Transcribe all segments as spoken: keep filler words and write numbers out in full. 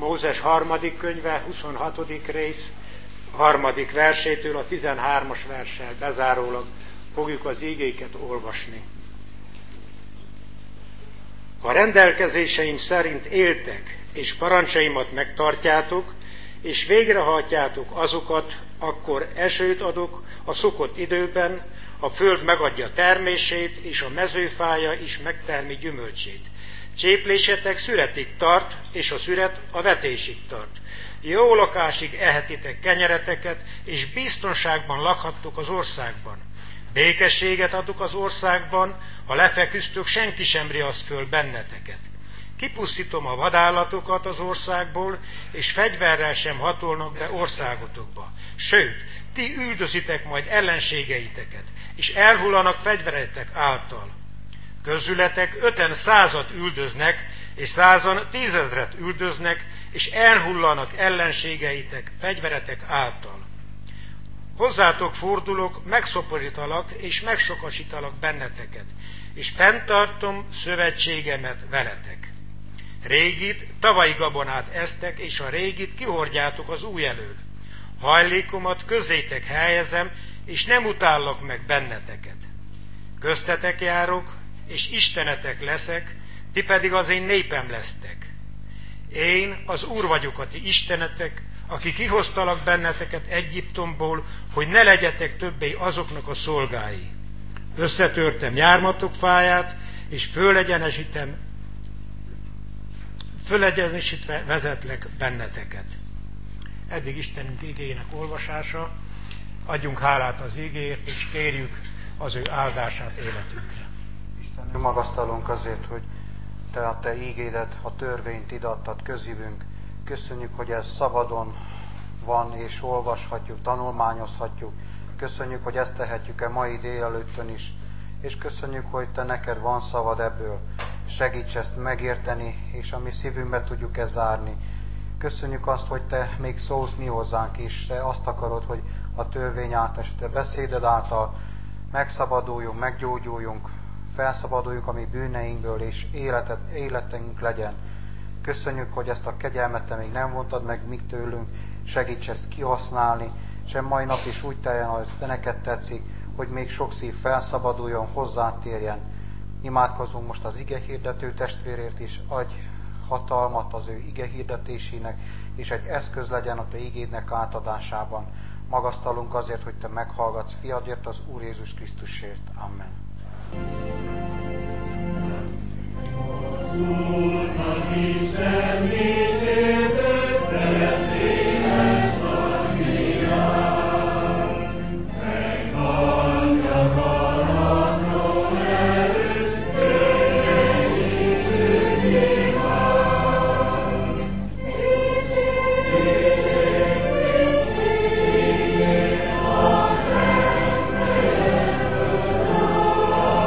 Mózes harmadik könyve, huszonhatodik rész, harmadik versétől a tizenhármas verssel bezárólag fogjuk az igéket olvasni. Ha rendelkezéseim szerint éltek, és parancsaimat megtartjátok, és végrehajtjátok azokat, akkor esőt adok a szokott időben, a föld megadja termését, és a mezőfája is megtermi gyümölcsét. Cséplésetek szüretig tart, és a szüret a vetésig tart. Jó lakásig ehetitek kenyereteket, és biztonságban lakhattok az országban. Békességet adok az országban, ha lefeküztök, senki sem riaszt föl benneteket. Kipusztítom a vadállatokat az országból, és fegyverrel sem hatolnak be országotokba. Sőt, ti üldözitek majd ellenségeiteket, és elhullanak fegyveretek által. Közületek öten százat üldöznek, és százan tízezret üldöznek, és elhullanak ellenségeitek fegyveretek által. Hozzátok fordulok, megszoporítalak, és megsokasítalak benneteket, és fenntartom szövetségemet veletek. Régit, tavalyi gabonát esztek, és a régit kihordjátok az új elől. Hajlékomat közétek helyezem, és nem utállak meg benneteket. Köztetek járok, és istenetek leszek, ti pedig az én népem lesztek. Én az Úr vagyok a ti istenetek, aki kihoztalak benneteket Egyiptomból, hogy ne legyetek többé azoknak a szolgái. Összetörtem jármatok fáját, és fölegyenesítem, fölegyenesítve vezetlek benneteket. Eddig Isten igéjének olvasása, adjunk hálát az igéért, és kérjük az ő áldását életünkre. Isten, magasztalunk azért, hogy te a te ígédet, a törvényt ideadtad közívünk. Köszönjük, hogy ez szabadon van, és olvashatjuk, tanulmányozhatjuk. Köszönjük, hogy ezt tehetjük-e mai délelőttön is. És köszönjük, hogy te neked van szavad ebből. Segíts ezt megérteni, és a mi szívünkbe tudjuk ezt zárni. Köszönjük azt, hogy te még szólsz mi hozzánk is. Te azt akarod, hogy a törvény által, és te beszéded által megszabaduljunk, meggyógyuljunk, felszabaduljunk a mi bűneinkből, és életet, életünk legyen. Köszönjük, hogy ezt a kegyelmet te még nem vontad meg mi tőlünk, segíts ezt kihasználni, és mai nap is úgy teljen, ahogy te neked tetszik, hogy még sok szív felszabaduljon, hozzátérjen. Imádkozunk most az ige hirdető testvérért is, adj hatalmat az ő ige hirdetésének, és egy eszköz legyen a te igédnek átadásában. Magasztalunk azért, hogy te meghallgatsz fiadért, az Úr Jézus Krisztusért. Amen.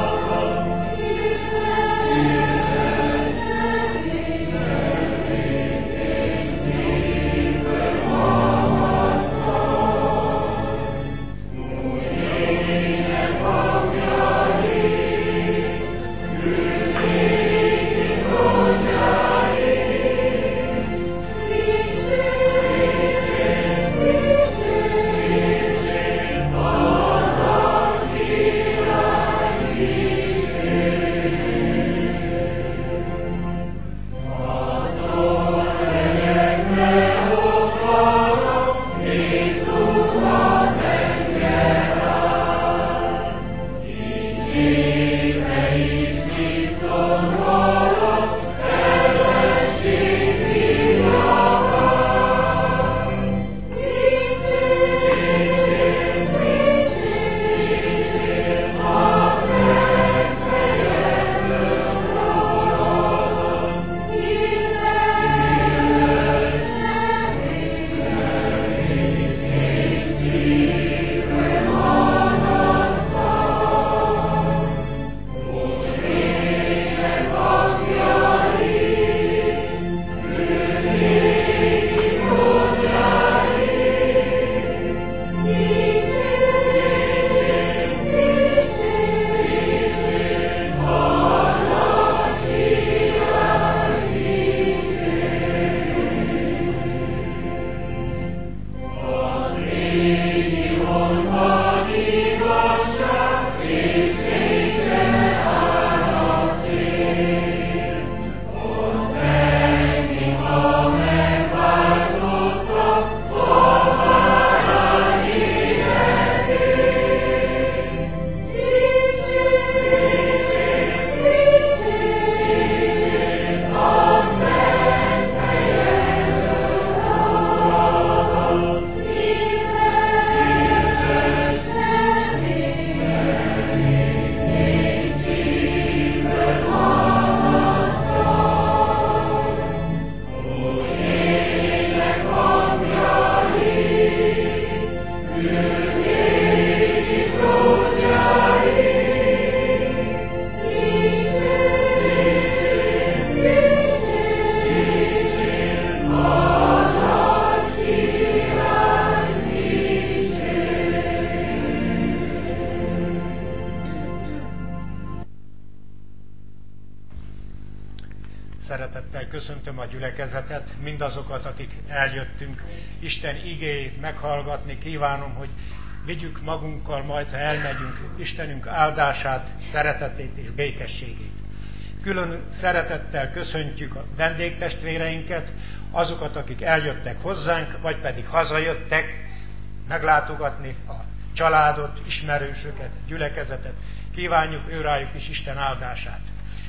Amen. köszöntöm a gyülekezetet, mindazokat, akik eljöttünk Isten igéjét meghallgatni. Kívánom, hogy vigyük magunkkal majd, ha elmegyünk, Istenünk áldását, szeretetét és békességét. Külön szeretettel köszöntjük a vendégtestvéreinket, azokat, akik eljöttek hozzánk, vagy pedig hazajöttek meglátogatni a családot, ismerősöket, gyülekezetet. Kívánjuk őrájuk is Isten áldását.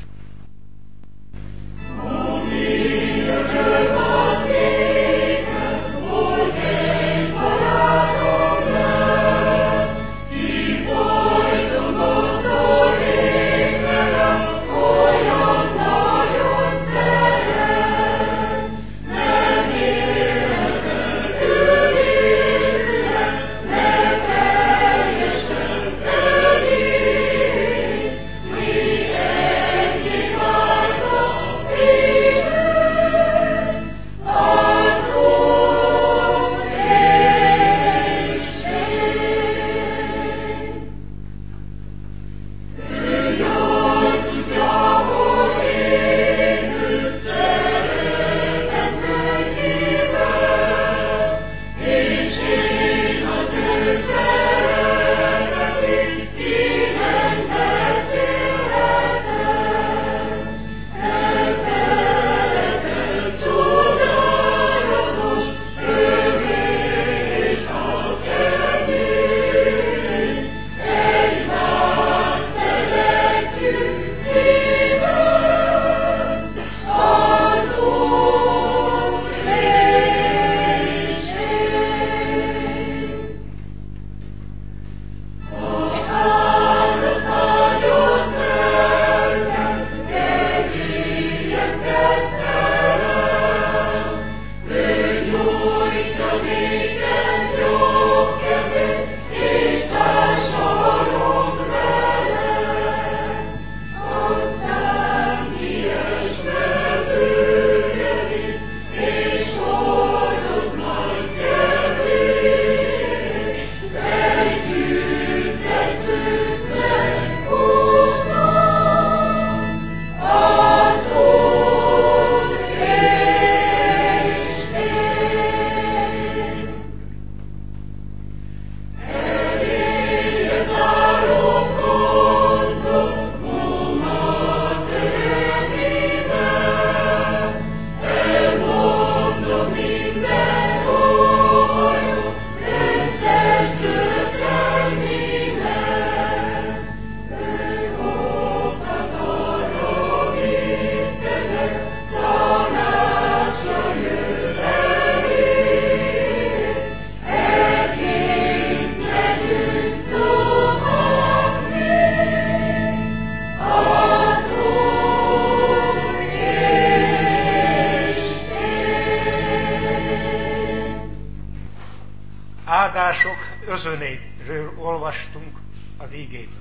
Áldások özönéről olvastunk az ígéből.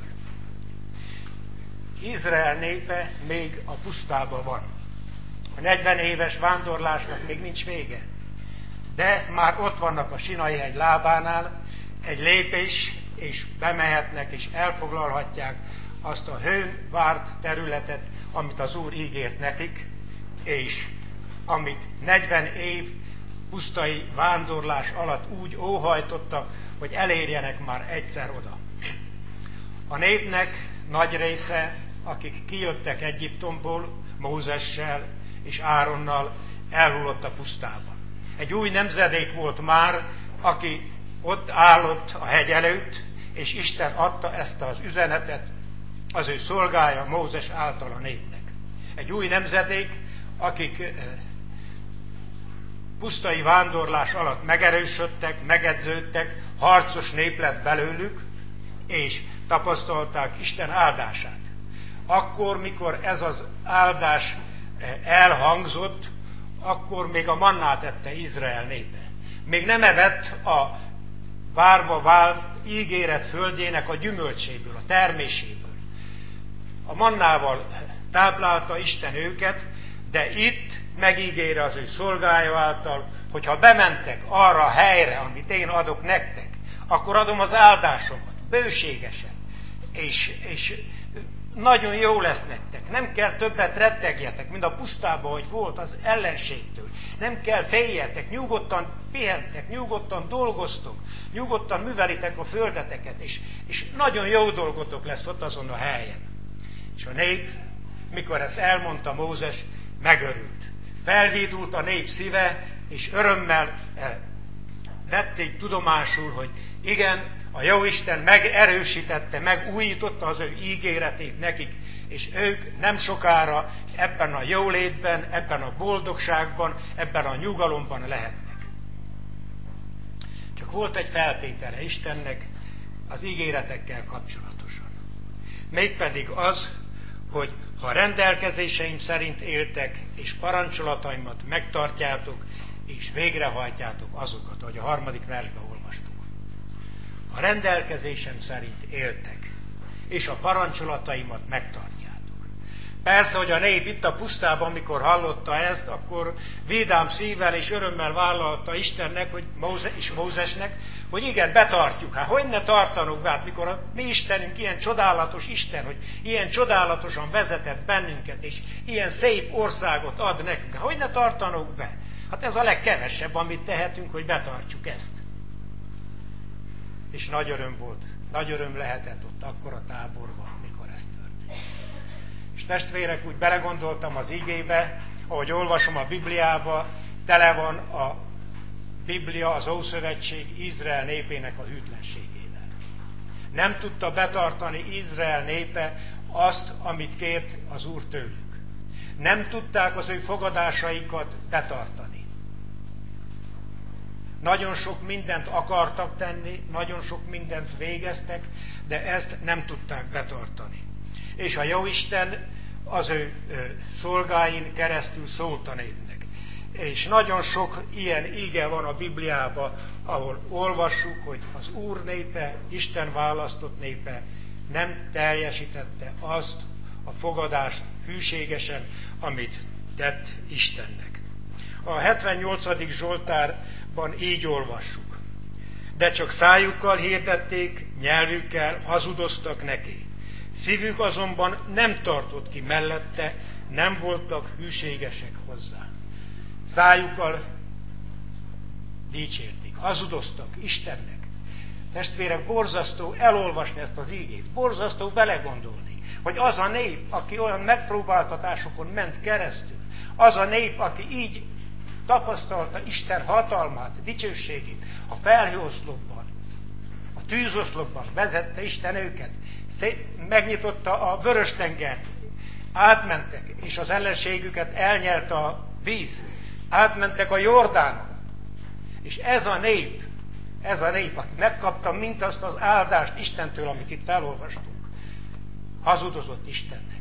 Izrael népe még a pusztában van. A negyven éves vándorlásnak még nincs vége. De már ott vannak a Sinai hegy lábánál, egy lépés, és bemehetnek, és elfoglalhatják azt a hőn várt területet, amit az Úr ígért nekik, és amit negyven év pusztai vándorlás alatt úgy óhajtottak, hogy elérjenek már egyszer oda. A népnek nagy része, akik kijöttek Egyiptomból, Mózessel és Áronnal, elhullott a pusztában. Egy új nemzedék volt már, aki ott állott a hegy előtt, és Isten adta ezt az üzenetet az ő szolgája Mózes által a népnek. Egy új nemzedék, akik pusztai vándorlás alatt megerősödtek, megedződtek, harcos nép lett belőlük, és tapasztalták Isten áldását. Akkor, mikor ez az áldás elhangzott, akkor még a mannát ette Izrael népe. Még nem evett a várva vált ígéret földjének a gyümölcséből, a terméséből. A mannával táplálta Isten őket, de itt megígéri az ő szolgája által, hogyha bementek arra a helyre, amit én adok nektek, akkor adom az áldásomat, bőségesen. És, és nagyon jó lesz nektek. Nem kell többet rettegjetek, mint a pusztában, hogy volt az ellenségtől. Nem kell féljetek, nyugodtan pihentek, nyugodtan dolgoztok, nyugodtan művelitek a földeteket, és, és nagyon jó dolgotok lesz ott azon a helyen. És a nép, mikor ezt elmondta Mózes, megörült. Felvédult a nép szíve, és örömmel vették tudomásul, hogy igen, a Jóisten megerősítette, megújította az ő ígéretét nekik, és ők nem sokára ebben a jólétben, ebben a boldogságban, ebben a nyugalomban lehetnek. Csak volt egy feltétele Istennek az ígéretekkel kapcsolatosan. Mégpedig az, hogy ha rendelkezéseim szerint éltek, és parancsolataimat megtartjátok, és végrehajtjátok azokat, ahogy a harmadik versben olvastuk. Ha rendelkezésem szerint éltek, és a parancsolataimat megtartjátok. Persze, hogy a nép itt a pusztában, amikor hallotta ezt, akkor vidám szívvel és örömmel vállalta Istennek, hogy Móze, és Mózesnek, hogy igen, betartjuk. Hát hogy ne tartanunk be? Hát mikor a mi Istenünk ilyen csodálatos Isten, hogy ilyen csodálatosan vezetett bennünket, és ilyen szép országot ad nekünk. Hát hogy ne tartanunk be? Hát ez a legkevesebb, amit tehetünk, hogy betartjuk ezt. És nagy öröm volt, nagy öröm lehetett ott akkor a táborban, mikor ez történt. És testvérek, úgy belegondoltam az igébe, ahogy olvasom a Bibliába, tele van a Biblia, az Ószövetség Izrael népének a hűtlenségével. Nem tudta betartani Izrael népe azt, amit kért az Úr tőlük. Nem tudták az ő fogadásaikat betartani. Nagyon sok mindent akartak tenni, nagyon sok mindent végeztek, de ezt nem tudták betartani. És a Jóisten az ő szolgáin keresztül szólt a népnek. És nagyon sok ilyen íge van a Bibliában, ahol olvassuk, hogy az Úr népe, Isten választott népe nem teljesítette azt a fogadást hűségesen, amit tett Istennek. A hetvennyolcadik Zsoltárban így olvassuk. De csak szájukkal hirdették, nyelvükkel hazudoztak neki. Szívük azonban nem tartott ki mellette, nem voltak hűségesek hozzá. Szájukkal dicsérték, hazudoztak Istennek. Testvérek, borzasztó elolvasni ezt az ígét, borzasztó belegondolni, hogy az a nép, aki olyan megpróbáltatásokon ment keresztül, az a nép, aki így tapasztalta Isten hatalmát, dicsőségét, a felhőoszlopban, a tűzoszlopban vezette Isten őket, megnyitotta a Vörös-tengert, átmentek, és az ellenségüket elnyelte a víz, átmentek a Jordánon, és ez a nép, ez a nép, aki megkapta mindazt az áldást Istentől, amit itt felolvastunk, hazudozott Istennek.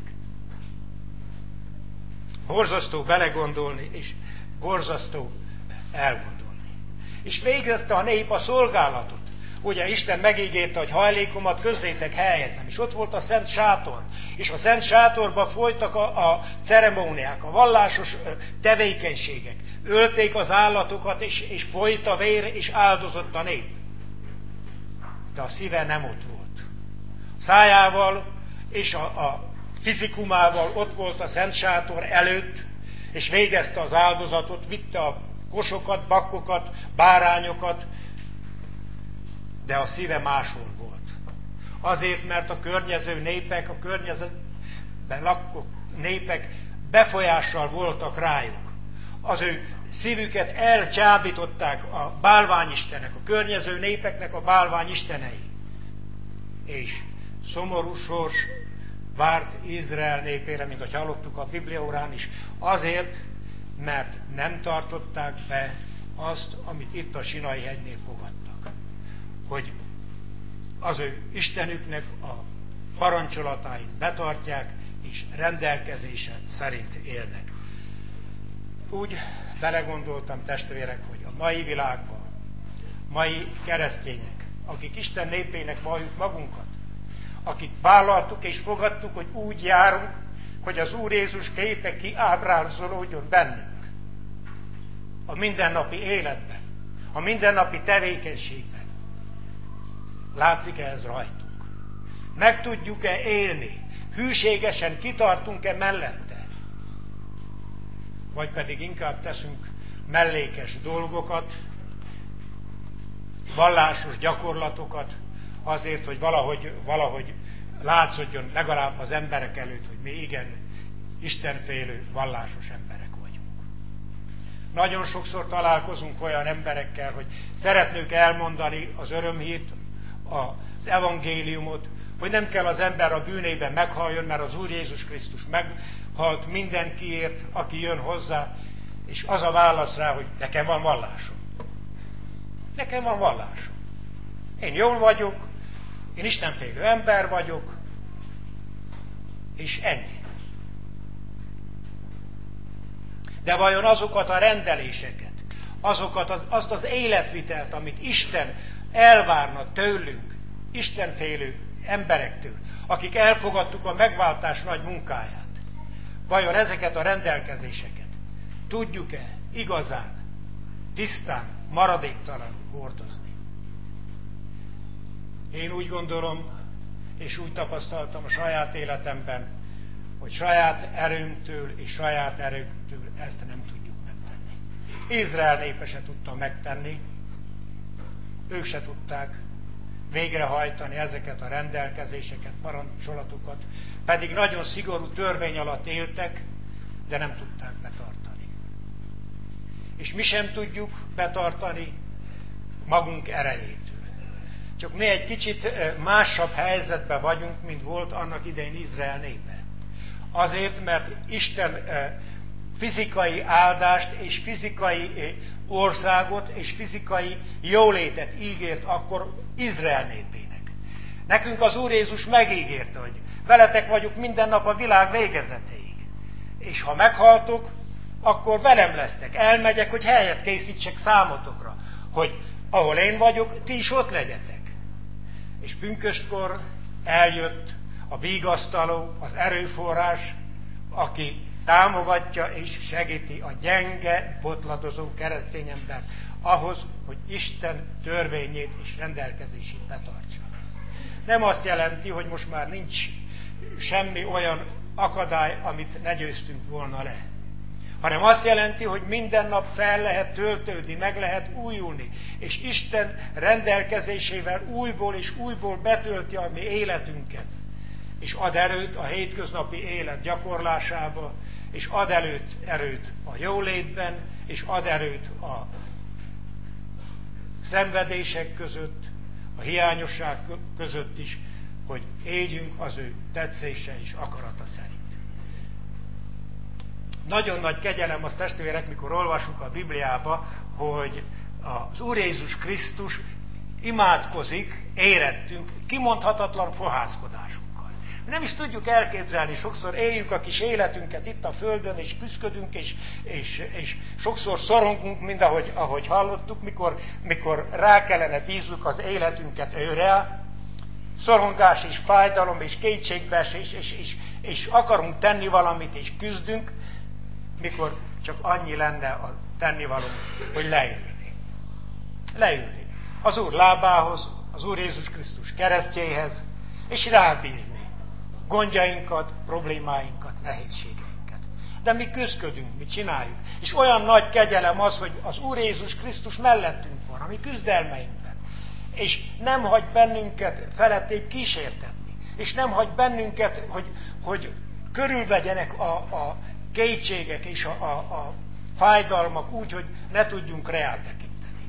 Borzasztó belegondolni, és borzasztó elgondolni. És végezte a nép a szolgálatot. Ugye Isten megígérte, hogy hajlékomat közzétek helyezem, és ott volt a Szent Sátor, és a Szent Sátorban folytak a, a ceremóniák, a vallásos tevékenységek. Ölték az állatokat, és, és folyt a vér, és áldozott a nép. De a szíve nem ott volt. A szájával és a, a fizikumával ott volt a Szent Sátor előtt, és végezte az áldozatot, vitte a kosokat, bakkokat, bárányokat, de a szíve máshol volt. Azért, mert a környező népek, a környezetben lakó népek befolyással voltak rájuk. Az ő szívüket elcsábították a bálványistenek, a környező népeknek a bálványistenei. És szomorú sors várt Izrael népére, mint ahogy hallottuk a Bibliaórán is, azért, mert nem tartották be azt, amit itt a Sinai hegynél fogadtak. Hogy az ő Istenüknek a parancsolatait betartják, és rendelkezése szerint élnek. Úgy belegondoltam, testvérek, hogy a mai világban, mai keresztények, akik Isten népének valljuk magunkat, akik vállaltuk és fogadtuk, hogy úgy járunk, hogy az Úr Jézus képe kiábrázolódjon bennünk. A mindennapi életben, a mindennapi tevékenységben. Látszik-e ez rajtunk? Meg tudjuk-e élni? hűségesen kitartunk-e mellette? Vagy pedig inkább teszünk mellékes dolgokat, vallásos gyakorlatokat, azért, hogy valahogy, valahogy látszódjon legalább az emberek előtt, hogy mi igen istenfélő, vallásos emberek vagyunk. Nagyon sokszor találkozunk olyan emberekkel, hogy szeretnék elmondani az örömhírt, az evangéliumot, hogy nem kell az ember a bűnében meghaljon, mert az Úr Jézus Krisztus meghalt mindenkiért, aki jön hozzá, és az a válasz rá, hogy nekem van vallásom. Nekem van vallásom. Én jól vagyok, én istenfélő ember vagyok, és ennyi. De vajon azokat a rendeléseket, azokat az, azt az életvitelt, amit Isten elvárna tőlünk, istenfélő emberektől, akik elfogadtuk a megváltás nagy munkáját, vajon ezeket a rendelkezéseket tudjuk-e igazán, tisztán, maradéktalanul hordozni? Én úgy gondolom, és úgy tapasztaltam a saját életemben, hogy saját erőmtől és saját erőmtől ezt nem tudjuk megtenni. Izrael népe se tudta megtenni, ők se tudták végrehajtani ezeket a rendelkezéseket, parancsolatokat, pedig nagyon szigorú törvény alatt éltek, de nem tudták betartani. És mi sem tudjuk betartani magunk erejétől. Csak mi egy kicsit másabb helyzetben vagyunk, mint volt annak idején Izrael népe. Azért, mert Isten fizikai áldást és fizikai országot és fizikai jólétet ígért akkor Izrael népének. Nekünk az Úr Jézus megígérte, hogy veletek vagyok minden nap a világ végezetéig. És ha meghaltok, akkor velem lesztek. Elmegyek, hogy helyet készítsek számotokra, hogy ahol én vagyok, ti is ott legyetek. És pünköstkor eljött a vigasztaló, az erőforrás, aki támogatja és segíti a gyenge, botladozó keresztény embert ahhoz, hogy Isten törvényét és rendelkezését betartsa. Nem azt jelenti, hogy most már nincs semmi olyan akadály, amit ne győztünk volna le, hanem azt jelenti, hogy minden nap fel lehet töltődni, meg lehet újulni, és Isten rendelkezésével újból és újból betölti a mi életünket, és ad erőt a hétköznapi élet gyakorlásába, és ad előtt erőt a jólétben, és ad erőt a szenvedések között, a hiányosság között is, hogy éljünk az ő tetszése és akarata szerint. Nagyon nagy kegyelem az, testvérek, mikor olvasunk a Bibliába, hogy az Úr Jézus Krisztus imádkozik, érettünk, kimondhatatlan fohászkodásunkkal. Nem is tudjuk elképzelni, sokszor éljük a kis életünket itt a földön, és küszködünk, és, és, és sokszor szorongunk, mind ahogy, ahogy hallottuk, mikor, mikor rá kellene bízzuk az életünket őre, szorongás és fájdalom és kétségbeesés, és, és, és, és akarunk tenni valamit, és küzdünk, mikor csak annyi lenne a tennivalónk, hogy leülni. Leülni. Az Úr lábához, az Úr Jézus Krisztus keresztjéhez, és rábízni gondjainkat, problémáinkat, nehézségeinket. De mi küzdködünk, mi csináljuk. És olyan nagy kegyelem az, hogy az Úr Jézus Krisztus mellettünk van, a mi küzdelmeinkben. És nem hagy bennünket felettébb kísértetni. És nem hagy bennünket, hogy, hogy körülvegyenek a, a kétségek és a, a, a fájdalmak úgy, hogy ne tudjunk reál tekinteni.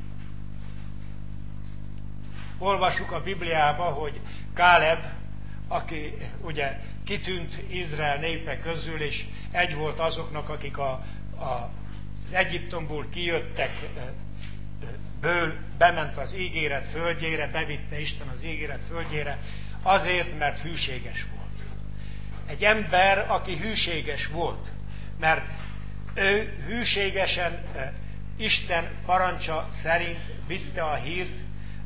Olvassuk a Bibliába, hogy Káleb, aki ugye kitűnt Izrael népe közül, és egy volt azoknak, akik a, a, az Egyiptomból kijöttek ből, bement az ígéret földjére, bevitte Isten az ígéret földjére, azért, mert hűséges volt. Egy ember, aki hűséges volt, mert ő hűségesen Isten parancsa szerint vitte a hírt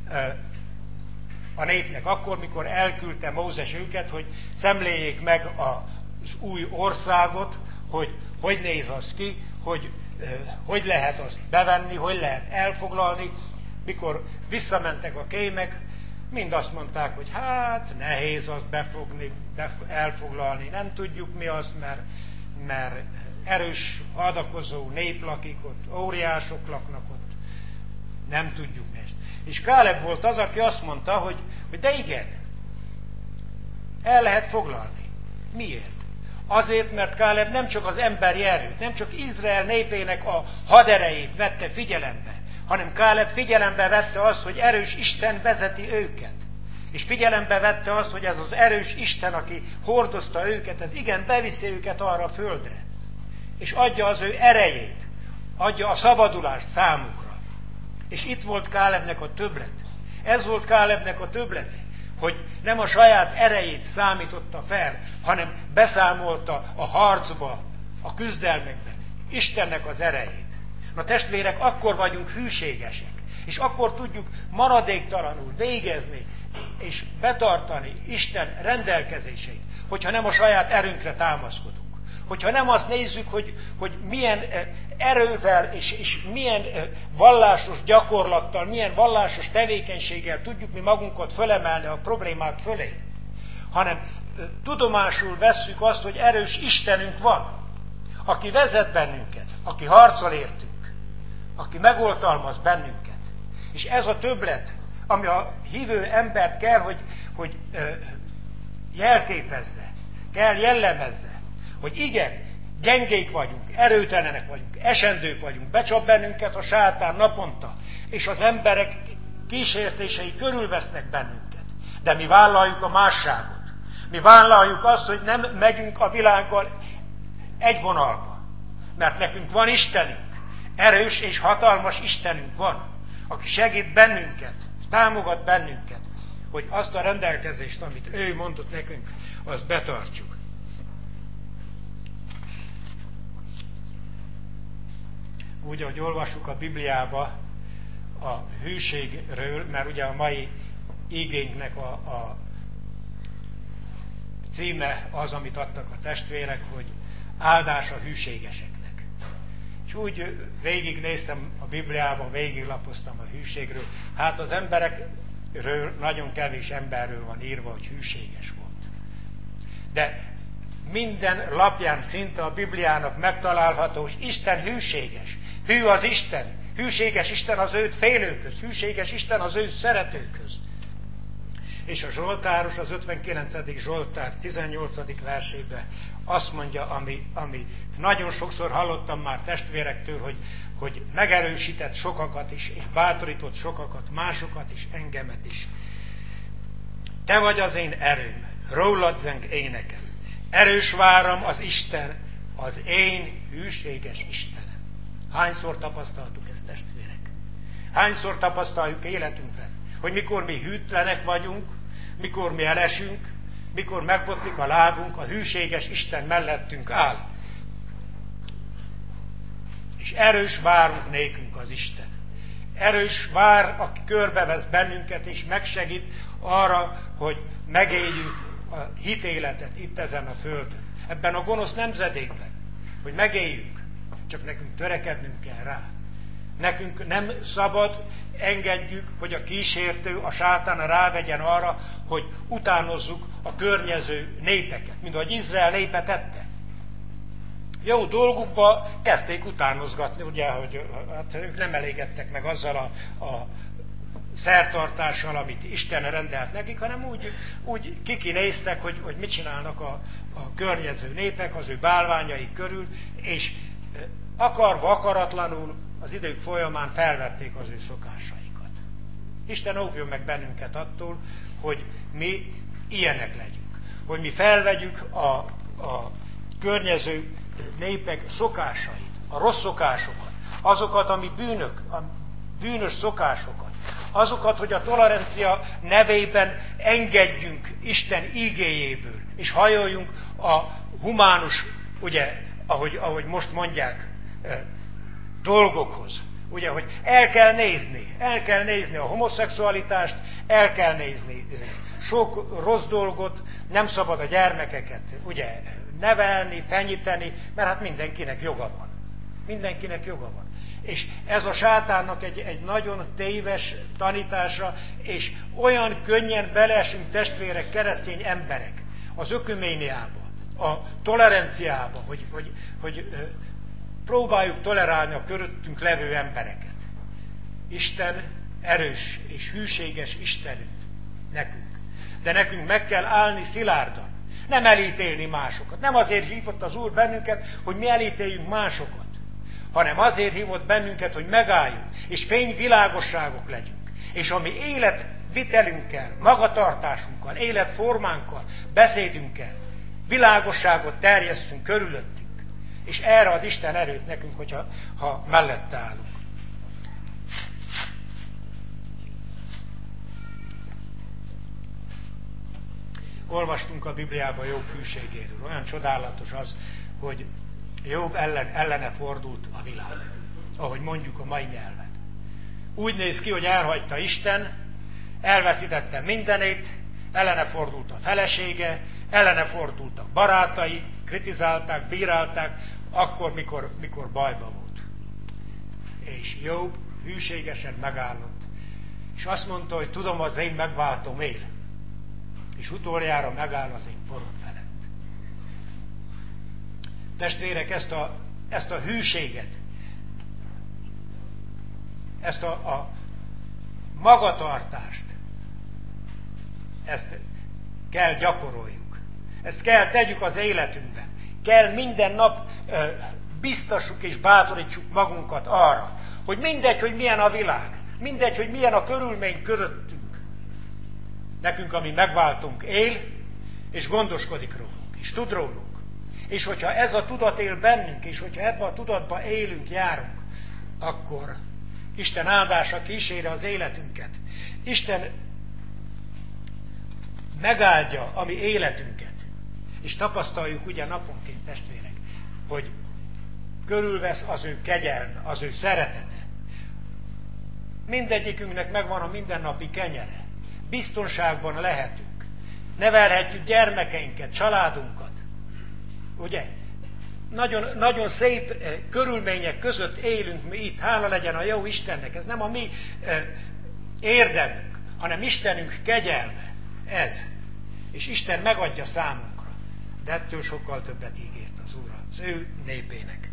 a népnek. Akkor, mikor elküldte Mózes őket, hogy szemléljék meg az új országot, hogy hogy néz az ki, hogy hogy lehet azt bevenni, hogy lehet elfoglalni. Mikor visszamentek a kémek, mind azt mondták, hogy hát nehéz azt befogni, bef- elfoglalni, nem tudjuk mi azt, mert, mert erős, hadakozó nép lakik ott, óriások laknak ott, nem tudjuk mi ezt. És Káleb volt az, aki azt mondta, hogy, hogy de igen, el lehet foglalni. Miért? Azért, mert Káleb nem csak az emberi erőt, nem csak Izrael népének a haderejét vette figyelembe, hanem Káleb figyelembe vette azt, hogy erős Isten vezeti őket. És figyelembe vette azt, hogy ez az erős Isten, aki hordozta őket, ez igen, beviszi őket arra a földre. És adja az ő erejét, adja a szabadulást számukra. És itt volt Kálebnek a többlet. Ez volt Kálebnek a többlete, hogy nem a saját erejét számította fel, hanem beszámolta a harcba, a küzdelmekben Istennek az erejét. Na testvérek, akkor vagyunk hűségesek, és akkor tudjuk maradéktalanul végezni és betartani Isten rendelkezéseit, hogyha nem a saját erőnkre támaszkodunk. Hogyha nem azt nézzük, hogy, hogy milyen erővel és, és milyen vallásos gyakorlattal, milyen vallásos tevékenységgel tudjuk mi magunkat fölemelni a problémák fölé, hanem tudomásul vesszük azt, hogy erős Istenünk van, aki vezet bennünket, aki harcol értünk, aki megoltalmaz bennünket. És ez a többlet, ami a hívő embert kell, hogy, hogy jelképezze, kell jellemezze, hogy igen, gyengék vagyunk, erőtelenek vagyunk, esendők vagyunk, becsap bennünket a sátán naponta, és az emberek kísértései körülvesznek bennünket. De mi vállaljuk a másságot. Mi vállaljuk azt, hogy nem megyünk a világgal egy vonalba. Mert nekünk van Istenünk, erős és hatalmas Istenünk van, aki segít bennünket, támogat bennünket, hogy azt a rendelkezést, amit ő mondott nekünk, azt betartjuk. Úgy, ahogy olvassuk a Bibliába a hűségről, mert ugye a mai igénknek a, a címe az, amit adtak a testvérek, hogy áldás a hűségeseknek. És úgy végignéztem a Bibliában, végiglapoztam a hűségről. Hát az emberekről nagyon kevés emberről van írva, hogy hűséges volt. De minden lapján szinte a Bibliának megtalálható, hogy Isten hűséges. Hű az Isten. Hűséges Isten az őt félőkhöz. Hűséges Isten az ő szeretőkhöz. És a Zsoltáros, az ötvenkilencedik Zsoltár tizennyolcadik versében azt mondja, ami, ami nagyon sokszor hallottam már testvérektől, hogy, hogy megerősített sokakat is, és bátorított sokakat, másokat is, engemet is. Te vagy az én erőm, rólad zeng énekem. Erős váram az Isten, az én hűséges Istenem. Hányszor tapasztaltuk ezt, testvérek? Hányszor tapasztaljuk életünkben, hogy mikor mi hűtlenek vagyunk, mikor mi elesünk, mikor megbotlik a lábunk, a hűséges Isten mellettünk áll. És erős várunk nékünk az Isten. Erős vár, aki körbevesz bennünket, és megsegít arra, hogy megéljük a hitéletet itt ezen a földön. Ebben a gonosz nemzedékben, hogy megéljük, csak nekünk törekednünk kell rá. Nekünk nem szabad engedjük, hogy a kísértő, a sátán rávegyen arra, hogy utánozzuk a környező népeket, mint ahogy Izrael népe tette. Jó dolgukba kezdték utánozgatni, ugye, hogy hát ők nem elégedtek meg azzal a, a szertartással, amit Isten rendelt nekik, hanem úgy, úgy kikinéztek, hogy, hogy mit csinálnak a, a környező népek az ő bálványaik körül, és akarva, akaratlanul az idők folyamán felvették az ő szokásaikat. Isten óvjon meg bennünket attól, hogy mi ilyenek legyünk. Hogy mi felvegyük a, a környező népek szokásait, a rossz szokásokat, azokat, ami bűnök, a bűnös szokásokat, azokat, hogy a tolerancia nevében engedjünk Isten ígéjéből, és hajoljunk a humánus, ugye, ahogy, ahogy most mondják, dolgokhoz. Ugye, hogy el kell nézni, el kell nézni a homoszexualitást, el kell nézni sok rossz dolgot, nem szabad a gyermekeket ugye nevelni, fenyíteni, mert hát mindenkinek joga van. Mindenkinek joga van. És ez a sátánnak egy, egy nagyon téves tanítása, és olyan könnyen beleesünk testvérek, keresztény emberek az ökuméniába, a toleranciába, hogy, hogy, hogy ö, próbáljuk tolerálni a körülöttünk levő embereket. Isten erős és hűséges Istenünk nekünk. De nekünk meg kell állni szilárdan. Nem elítélni másokat. Nem azért hívott az Úr bennünket, hogy mi elítéljünk másokat, hanem azért hívott bennünket, hogy megálljunk, és fényvilágosságok legyünk. És a mi életvitelünkkel, magatartásunkkal, életformánkkal, beszédünkkel világosságot terjesszünk körülöttünk. És erre ad Isten erőt nekünk, hogyha ha mellette állunk. Olvastunk a Bibliában Jobb hűségéről. Olyan csodálatos az, hogy Jobb ellen, ellene fordult a világ, ahogy mondjuk a mai nyelven. Úgy néz ki, hogy elhagyta Isten, elveszítette mindenét, ellene fordult a felesége, ellene fordultak barátai, kritizálták, bírálták, akkor, mikor, mikor bajba volt. És Jobb hűségesen megállott. És azt mondta, hogy tudom, az én megváltom él. És utoljára megáll az én porom felett. Testvérek, ezt a, ezt a hűséget, ezt a, a magatartást, ezt kell gyakoroljuk. Ezt kell tegyük az életünkben. Kell minden nap ö, biztassuk és bátorítsuk magunkat arra, hogy mindegy, hogy milyen a világ, mindegy, hogy milyen a körülmény körülöttünk. Nekünk, ami megváltunk, él, és gondoskodik rólunk, és tud rólunk. És hogyha ez a tudat él bennünk, és hogyha ebben a tudatban élünk, járunk, akkor Isten áldása kíséri az életünket. Isten megáldja a mi életünket. És tapasztaljuk ugye naponként, testvérek, hogy körülvesz az ő kegyelme, az ő szeretete. Mindegyikünknek megvan a mindennapi kenyere. Biztonságban lehetünk. Nevelhetjük gyermekeinket, családunkat. Ugye? Nagyon, nagyon szép eh, körülmények között élünk mi itt. Hála legyen a jó Istennek. Ez nem a mi eh, érdemünk, hanem Istenünk kegyelme. Ez. És Isten megadja számunkra. De ettől sokkal többet ígért az Úr az ő népének.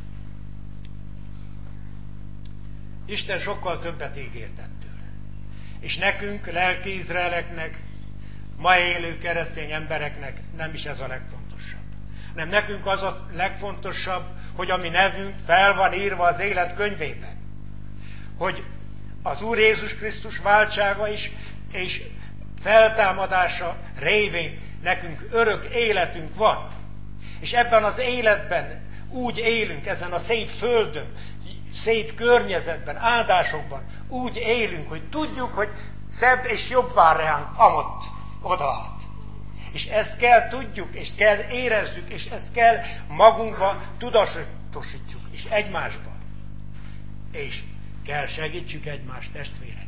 Isten sokkal többet ígért ettől. És nekünk, lelki izraeleknek, ma élő keresztény embereknek nem is ez a legfontosabb. Nem nekünk az a legfontosabb, hogy a mi nevünk fel van írva az élet könyvében. Hogy az Úr Jézus Krisztus váltsága is, és feltámadása révén nekünk örök életünk van. És ebben az életben úgy élünk, ezen a szép földön, szép környezetben, áldásokban, úgy élünk, hogy tudjuk, hogy szebb és jobb vár ránk amott, odaállt. És ezt kell tudjuk, és kell érezzük, és ezt kell magunkba tudatosítjuk, és egymásban. És kell segítsük egymást, testvérek.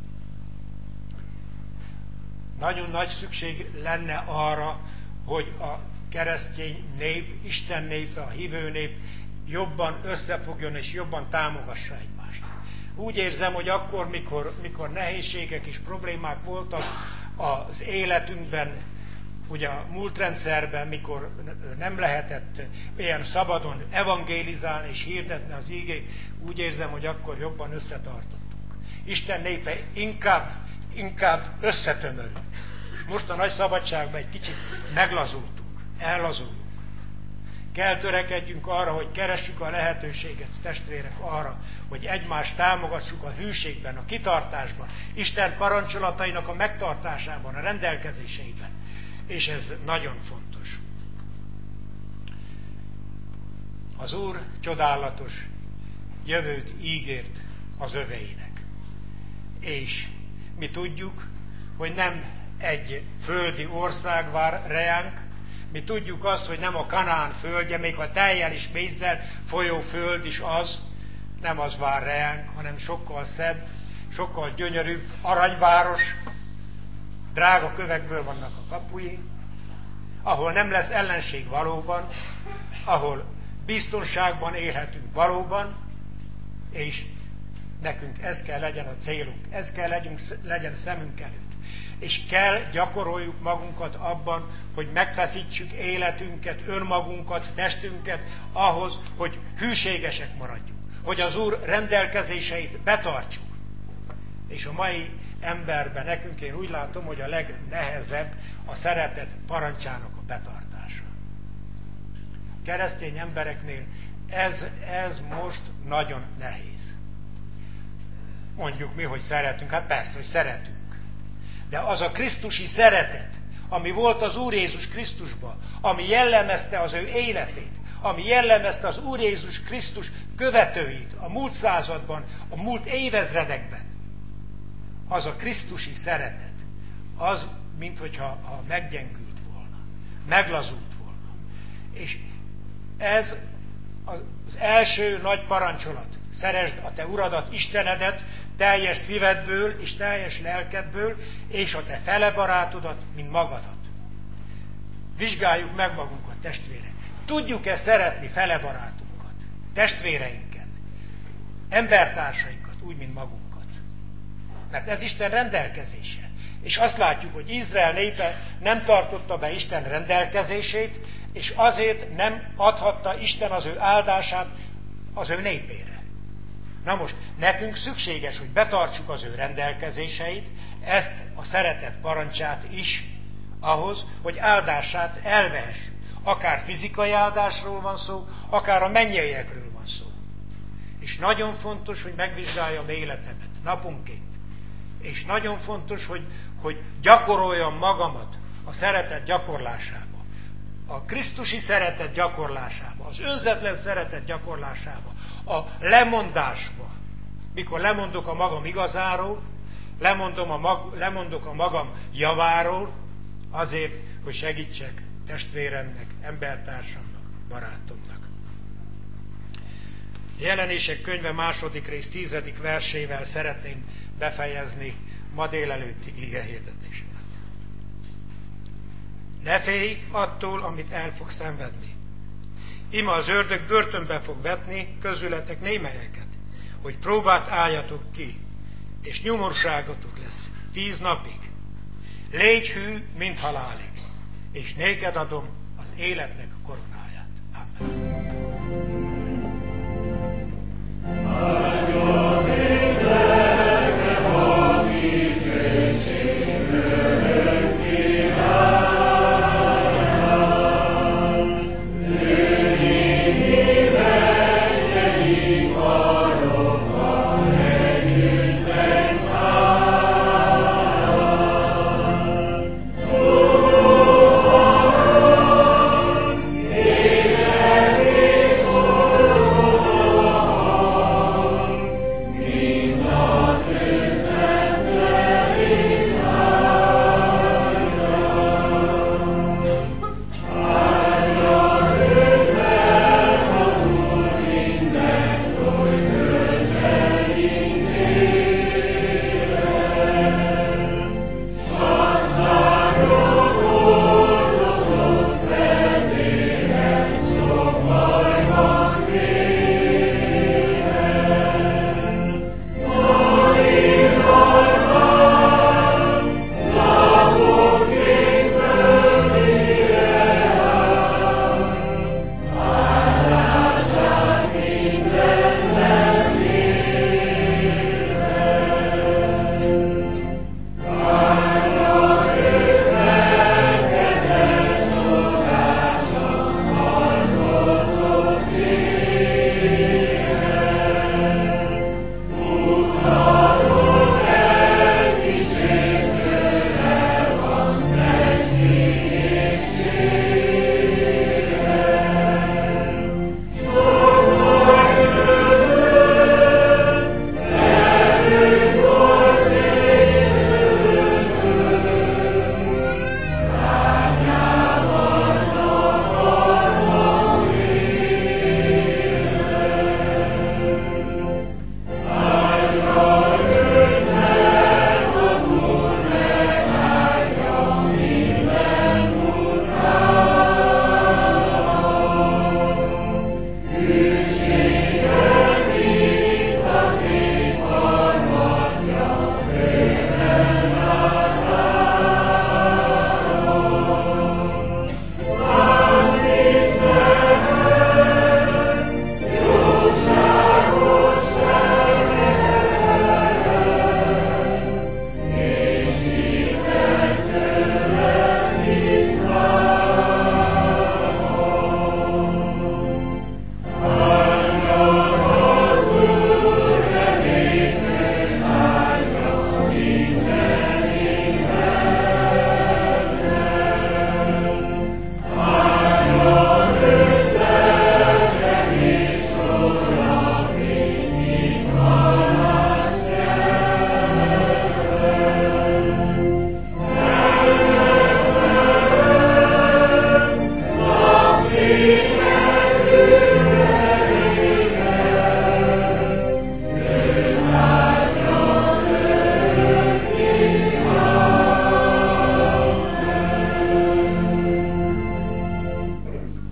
Nagyon nagy szükség lenne arra, hogy a keresztény nép, Isten népe, a hívő nép jobban összefogjon és jobban támogassa egymást. Úgy érzem, hogy akkor, mikor, mikor nehézségek és problémák voltak az életünkben, ugye a múlt rendszerben, mikor nem lehetett ilyen szabadon evangélizálni és hirdetni az igét, úgy érzem, hogy akkor jobban összetartottunk. Isten népe inkább, inkább összetömörült. És most a nagy szabadságban egy kicsit meglazultunk, ellazulunk. Kell törekedjünk arra, hogy keressük a lehetőséget, testvérek, arra, hogy egymást támogassuk a hűségben, a kitartásban, Isten parancsolatainak a megtartásában, a rendelkezéseiben. És ez nagyon fontos. Az Úr csodálatos jövőt ígért az öveinek. És mi tudjuk, hogy nem egy földi ország vár reánk, mi tudjuk azt, hogy nem a Kanán földje, még ha tejjel és mézzel folyó föld is az, nem az vár reánk, hanem sokkal szebb, sokkal gyönyörűbb aranyváros, drága kövekből vannak a kapui, ahol nem lesz ellenség valóban, ahol biztonságban élhetünk valóban, És nekünk ez kell legyen a célunk, ez kell legyünk, legyen szemünk előtt. És kell gyakoroljuk magunkat abban, hogy megfeszítsük életünket, önmagunkat, testünket ahhoz, hogy hűségesek maradjunk, hogy az Úr rendelkezéseit betartsuk. És a mai emberben nekünk én úgy látom, hogy a legnehezebb a szeretet parancsának a betartása. A keresztény embereknél ez, ez most nagyon nehéz. Mondjuk mi, hogy szeretünk, hát persze, hogy szeretünk. De az a krisztusi szeretet, ami volt az Úr Jézus Krisztusban, ami jellemezte az ő életét, ami jellemezte az Úr Jézus Krisztus követőit a múlt században, a múlt évezredekben, az a krisztusi szeretet, az, minthogyha ha meggyengült volna, meglazult volna. És ez az első nagy parancsolat. Szeresd a te Uradat, Istenedet teljes szívedből és teljes lelkedből, és a te fele barátodat, mint magadat. Vizsgáljuk meg magunkat, testvérek. Tudjuk-e szeretni fele barátunkat, testvéreinket, embertársainkat, úgy, mint magunkat? Mert ez Isten rendelkezése. És azt látjuk, hogy Izrael népe nem tartotta be Isten rendelkezését, és azért nem adhatta Isten az ő áldását az ő népére. Na most, nekünk szükséges, hogy betartsuk az ő rendelkezéseit, ezt a szeretet parancsát is, ahhoz, hogy áldását elvehessük. Akár fizikai áldásról van szó, akár a mennyeiekről van szó. És nagyon fontos, hogy megvizsgáljam életemet naponként. És nagyon fontos, hogy, hogy gyakoroljam magamat a szeretet gyakorlásába. A krisztusi szeretet gyakorlásába, az önzetlen szeretet gyakorlásába, a lemondásba. Mikor lemondok a magam igazáról, lemondom a mag, lemondok a magam javáról, azért, hogy segítsek testvéremnek, embertársamnak, barátomnak. Jelenések könyve második rész tízedik versével szeretném befejezni ma délelőtti igehirdetésemet. Ne félj attól, amit el fog szenvedni. Ime az ördög börtönbe fog vetni közületek némelyeket, hogy próbát álljatok ki, és nyomorságotok lesz tíz napig. Légy hű, mint halálig, és néked adom az életnek a koronáját. Amen. Amen.